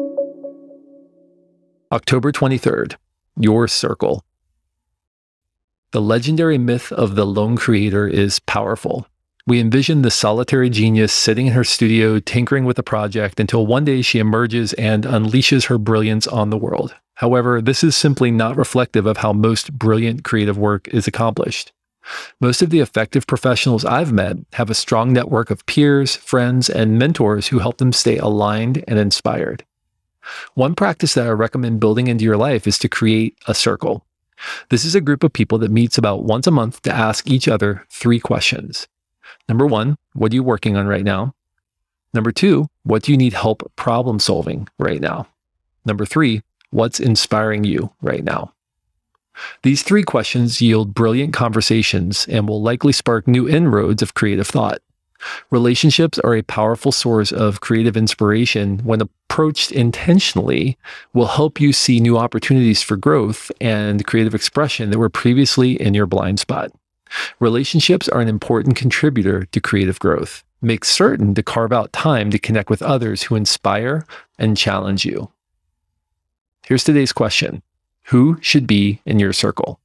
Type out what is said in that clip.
October 23rd, your circle. The legendary myth of the lone creator is powerful. We envision the solitary genius sitting in her studio tinkering with a project until one day she emerges and unleashes her brilliance on the world. However, this is simply not reflective of how most brilliant creative work is accomplished. Most of the effective professionals I've met have a strong network of peers, friends, and mentors who help them stay aligned and inspired. One practice that I recommend building into your life is to create a circle. This is a group of people that meets about once a month to ask each other 3 questions. Number 1, what are you working on right now? Number 2, what do you need help problem solving right now? Number 3, what's inspiring you right now? These 3 questions yield brilliant conversations and will likely spark new inroads of creative thought. Relationships are a powerful source of creative inspiration when approached intentionally, will help you see new opportunities for growth and creative expression that were previously in your blind spot. Relationships are an important contributor to creative growth. Make certain to carve out time to connect with others who inspire and challenge you. Here's today's question. Who should be in your circle?